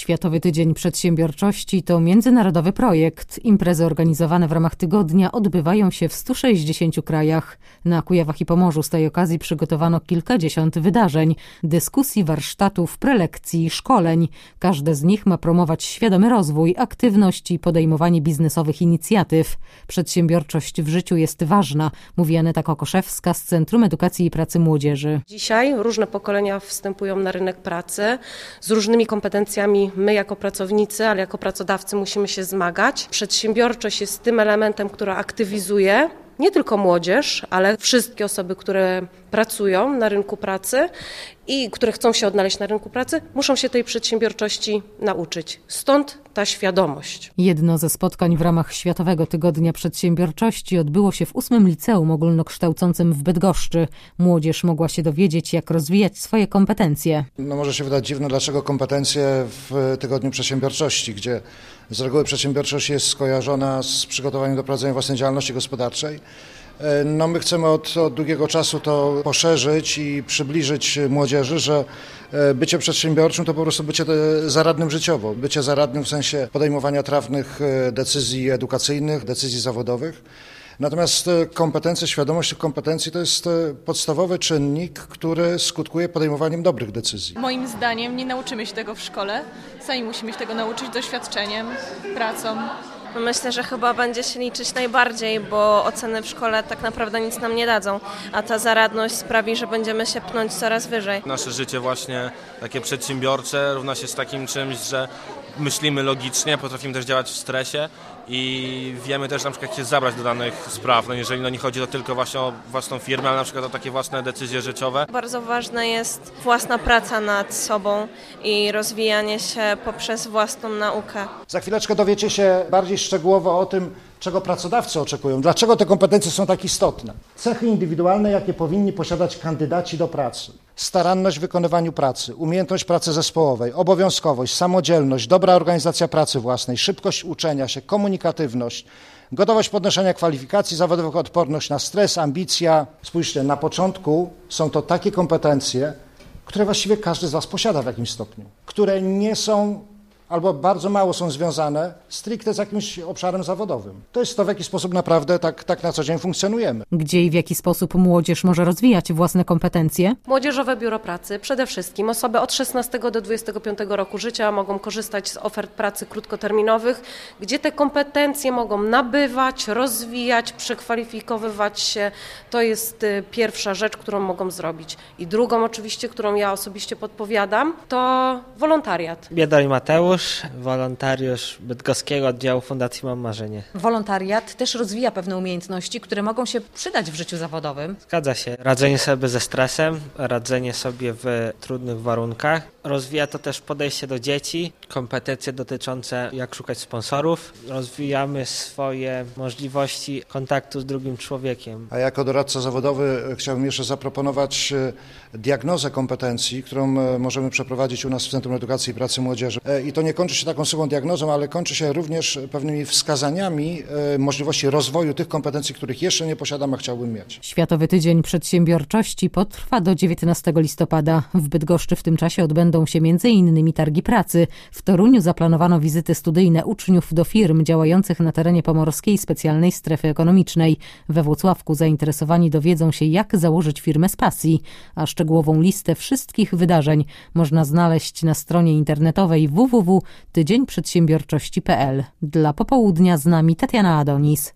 Światowy Tydzień Przedsiębiorczości to międzynarodowy projekt. Imprezy organizowane w ramach tygodnia odbywają się w 160 krajach. Na Kujawach i Pomorzu z tej okazji przygotowano kilkadziesiąt wydarzeń, dyskusji, warsztatów, prelekcji i szkoleń. Każde z nich ma promować świadomy rozwój, aktywność i podejmowanie biznesowych inicjatyw. Przedsiębiorczość w życiu jest ważna, mówi Aneta Kokoszewska z Centrum Edukacji i Pracy Młodzieży. Dzisiaj różne pokolenia wstępują na rynek pracy z różnymi kompetencjami. My jako pracownicy, ale jako pracodawcy musimy się zmagać. Przedsiębiorczość jest tym elementem, który aktywizuje nie tylko młodzież, ale wszystkie osoby, które pracują na rynku pracy i które chcą się odnaleźć na rynku pracy, muszą się tej przedsiębiorczości nauczyć. Stąd ta świadomość. Jedno ze spotkań w ramach Światowego Tygodnia Przedsiębiorczości odbyło się w 8. Liceum Ogólnokształcącym w Bydgoszczy. Młodzież mogła się dowiedzieć, jak rozwijać swoje kompetencje. Może się wydać dziwne, dlaczego kompetencje w Tygodniu Przedsiębiorczości, gdzie z reguły przedsiębiorczość jest skojarzona z przygotowaniem do prowadzenia własnej działalności gospodarczej. My chcemy od długiego czasu to poszerzyć i przybliżyć młodzieży, że bycie przedsiębiorczym to po prostu bycie zaradnym życiowo. Bycie zaradnym w sensie podejmowania trafnych decyzji edukacyjnych, decyzji zawodowych. Natomiast kompetencje, świadomość tych kompetencji to jest podstawowy czynnik, który skutkuje podejmowaniem dobrych decyzji. Moim zdaniem nie nauczymy się tego w szkole. Sami musimy się tego nauczyć doświadczeniem, pracą. Myślę, że chyba będzie się liczyć najbardziej, bo oceny w szkole tak naprawdę nic nam nie dadzą, a ta zaradność sprawi, że będziemy się pchnąć coraz wyżej. Nasze życie właśnie takie przedsiębiorcze równa się z takim czymś, że myślimy logicznie, potrafimy też działać w stresie i wiemy też na przykład jak się zabrać do danych spraw. Jeżeli nie chodzi to tylko właśnie o własną firmę, ale na przykład o takie własne decyzje życiowe. Bardzo ważna jest własna praca nad sobą i rozwijanie się poprzez własną naukę. Za chwileczkę dowiecie się bardziej szczegółowo o tym, czego pracodawcy oczekują, dlaczego te kompetencje są tak istotne. Cechy indywidualne, jakie powinni posiadać kandydaci do pracy. Staranność w wykonywaniu pracy, umiejętność pracy zespołowej, obowiązkowość, samodzielność, dobra organizacja pracy własnej, szybkość uczenia się, komunikatywność, gotowość podnoszenia kwalifikacji zawodowych, odporność na stres, ambicja. Spójrzcie, na początku są to takie kompetencje, które właściwie każdy z Was posiada w jakimś stopniu, które nie są albo bardzo mało są związane stricte z jakimś obszarem zawodowym. To jest to, w jaki sposób naprawdę tak na co dzień funkcjonujemy. Gdzie i w jaki sposób młodzież może rozwijać własne kompetencje? Młodzieżowe Biuro Pracy. Przede wszystkim osoby od 16 do 25 roku życia mogą korzystać z ofert pracy krótkoterminowych, gdzie te kompetencje mogą nabywać, rozwijać, przekwalifikowywać się. To jest pierwsza rzecz, którą mogą zrobić. I drugą oczywiście, którą ja osobiście podpowiadam, to wolontariat. Biedroń Mateusz, wolontariusz bydgoskiego oddziału Fundacji Mam Marzenie. Wolontariat też rozwija pewne umiejętności, które mogą się przydać w życiu zawodowym. Zgadza się. Radzenie sobie ze stresem, radzenie sobie w trudnych warunkach. Rozwija to też podejście do dzieci, kompetencje dotyczące jak szukać sponsorów. Rozwijamy swoje możliwości kontaktu z drugim człowiekiem. A jako doradca zawodowy chciałbym jeszcze zaproponować diagnozę kompetencji, którą możemy przeprowadzić u nas w Centrum Edukacji i Pracy Młodzieży. I to nie kończy się taką suchą diagnozą, ale kończy się również pewnymi wskazaniami możliwości rozwoju tych kompetencji, których jeszcze nie posiadam, a chciałbym mieć. Światowy Tydzień Przedsiębiorczości potrwa do 19 listopada. W Bydgoszczy w tym czasie odbędą się m.in. targi pracy. W Toruniu zaplanowano wizyty studyjne uczniów do firm działających na terenie Pomorskiej Specjalnej Strefy Ekonomicznej. We Włocławku zainteresowani dowiedzą się, jak założyć firmę z pasji, a szczegółową listę wszystkich wydarzeń można znaleźć na stronie internetowej www.tydzieńprzedsiębiorczości.pl. Dla Popołudnia z nami Tatiana Adonis.